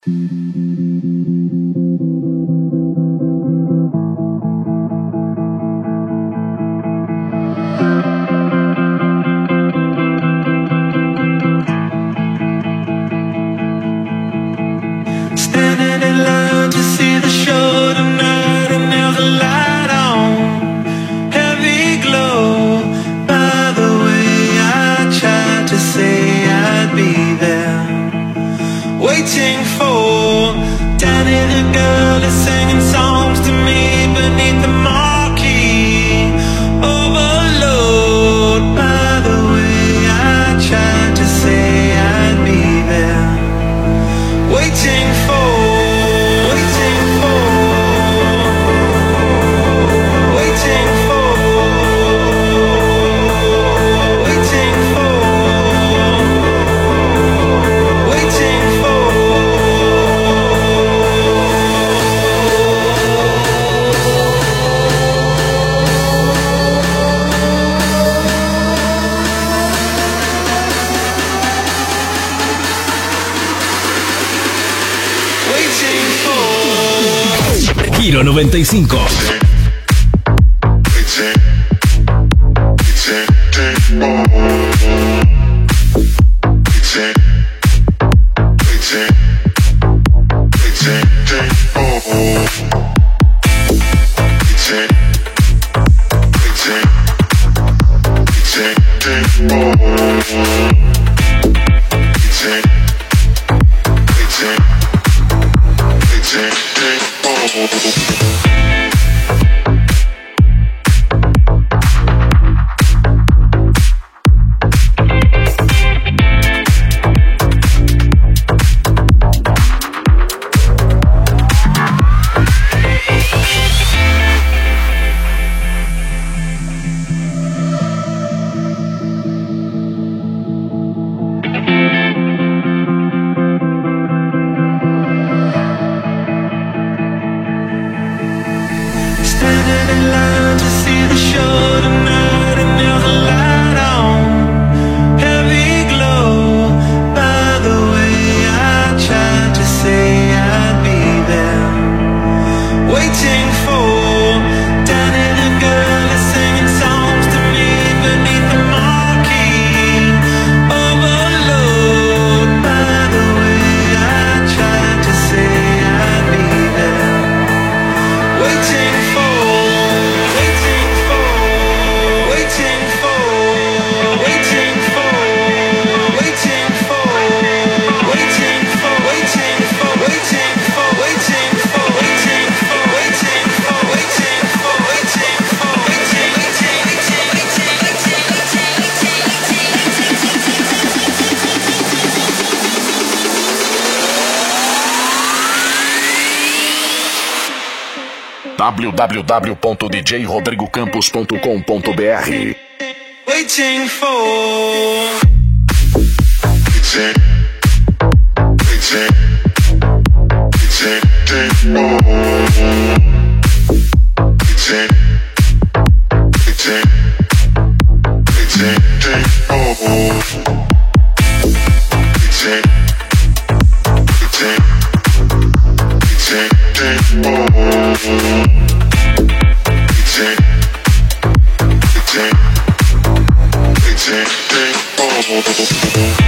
Standing in line to see the show tonight, and there's a light on, heavy glow. By the way, I tried to say I'd be there, waiting for Danny the girl is singing songs to me beneath the marquee. Overload. By the way, I tried to say I'd be there, waiting for, waiting for, waiting for, waiting for, waiting for. Giro 95. Standing in line to see the show tonight, and there's a light on, heavy glow. By the way, I tried to say I'd be there, waiting for Danny the girl is singing songs to me beneath the marquee. Overload. By the way, I tried to say I'd be there, waiting for, waiting for, waiting for, waiting for, waiting for, waiting for, waiting for, waiting for, waiting for, waiting for, waiting for, waiting for, waiting for, www.djrodrigocampos.com.br. waiting for. Take